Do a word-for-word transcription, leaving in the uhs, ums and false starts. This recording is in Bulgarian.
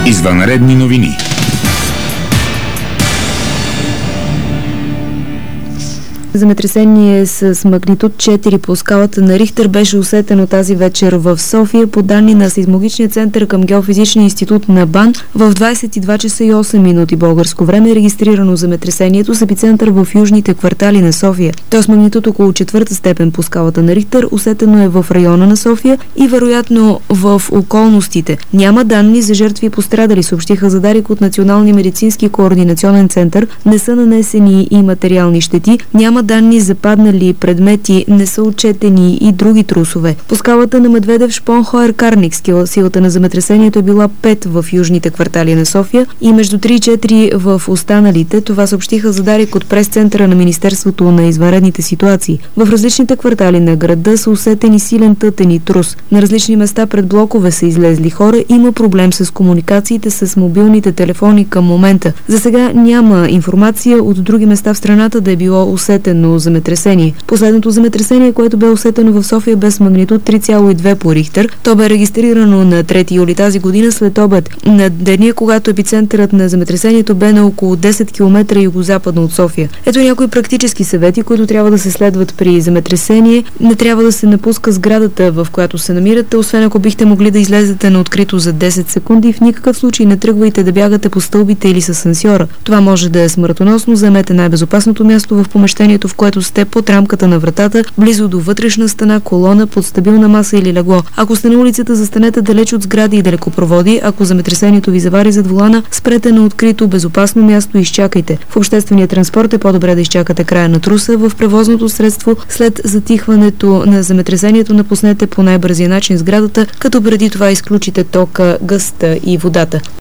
Извънредни новини. Земетресение с магнитуд четири по скалата на Рихтер беше усетено тази вечер в София. По данни на Сейзмологичния център към Геофизичния институт на БАН, в двадесет и две часа и осем минути българско време е регистрирано земетресението с епицентър в южните квартали на София. То с магнитуд около четвърта степен по скалата на Рихтер, усетено е в района на София и вероятно в околностите. Няма данни за жертви и пострадали, съобщиха за Дарик от Националния медицински координационен център. Не са нанесени и материални щети. Няма данни за паднали предмети, не са отчетени и други трусове. По скалата на Медведев, Шпон, Хоер, Карник силата на земетресението е била пет в южните квартали на София и между три и четири в останалите. Това съобщиха за Дарик от прес-центъра на Министерството на извънредните ситуации. В различните квартали на града са усетени силен тътен и трус. На различни места пред блокове са излезли хора. Има проблем с комуникациите с мобилните телефони към момента. За сега няма информация от други места в страната да е било усетено земетресение. Последното земетресение, което бе усетено в София без магнитуд три цяло и две по Рихтер, то бе регистрирано на трети юли тази година след обед. На деня, когато епицентърът на земетресението бе на около десет километра югозападно от София. Ето някои практически съвети, които трябва да се следват при земетресение. Не трябва да се напуска сградата, в която се намирате, освен ако бихте могли да излезете на открито за десет секунди. В никакъв случай не тръгвайте да бягате по стълбите или с асансьора. Това може да е смъртоносно. Заемете най-безопасното място в помещението, в което сте, под рамката на вратата, близо до вътрешна стена, колона, под стабилна маса или легло. Ако сте на улицата, застанете далеч от сгради и далекопроводи. Ако земетресението ви завари зад волана, спрете на открито, безопасно място и изчакайте. В обществения транспорт е по-добре да изчакате края на труса. В превозното средство след затихването на земетресението напуснете по най-бързия начин сградата, като преди това изключите тока, газта и водата.